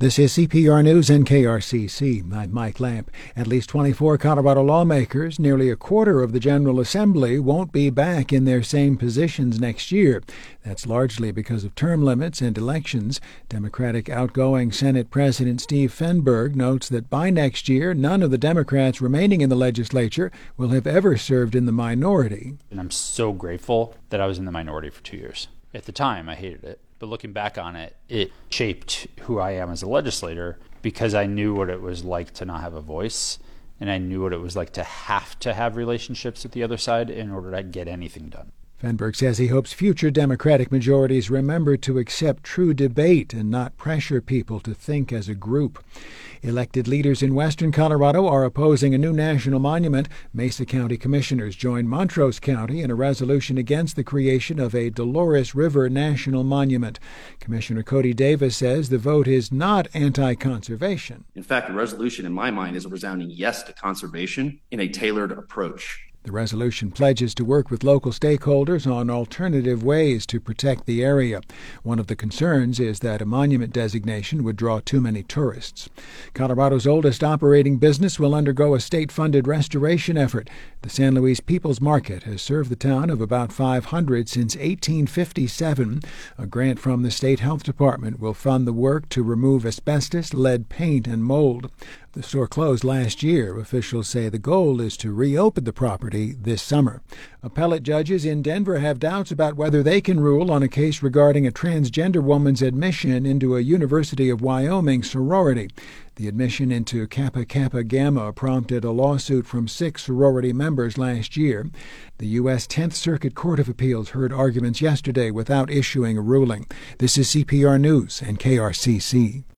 This is CPR News and KRCC. I'm Mike Lamp. At least 24 Colorado lawmakers, nearly a quarter of the General Assembly, won't be back in their same positions next year. That's largely because of term limits and elections. Democratic outgoing Senate President Steve Fenberg notes that by next year, none of the Democrats remaining in the legislature will have ever served in the minority. And I'm so grateful that I was in the minority for 2 years. At the time, I hated it. But looking back on it, it shaped who I am as a legislator because I knew what it was like to not have a voice, and I knew what it was like to have relationships with the other side in order to get anything done. Fenberg says he hopes future Democratic majorities remember to accept true debate and not pressure people to think as a group. Elected leaders in western Colorado are opposing a new national monument. Mesa County commissioners joined Montrose County in a resolution against the creation of a Dolores River National Monument. Commissioner Cody Davis says the vote is not anti-conservation. In fact, the resolution in my mind is a resounding yes to conservation in a tailored approach. The resolution pledges to work with local stakeholders on alternative ways to protect the area. One of the concerns is that a monument designation would draw too many tourists. Colorado's oldest operating business will undergo a state-funded restoration effort. The San Luis People's Market has served the town of about 500 since 1857. A grant from the State Health Department will fund the work to remove asbestos, lead paint, and mold. The store closed last year. Officials say the goal is to reopen the property this summer. Appellate judges in Denver have doubts about whether they can rule on a case regarding a transgender woman's admission into a University of Wyoming sorority. The admission into Kappa Kappa Gamma prompted a lawsuit from 6 sorority members last year. The U.S. 10th Circuit Court of Appeals heard arguments yesterday without issuing a ruling. This is CPR News and KRCC.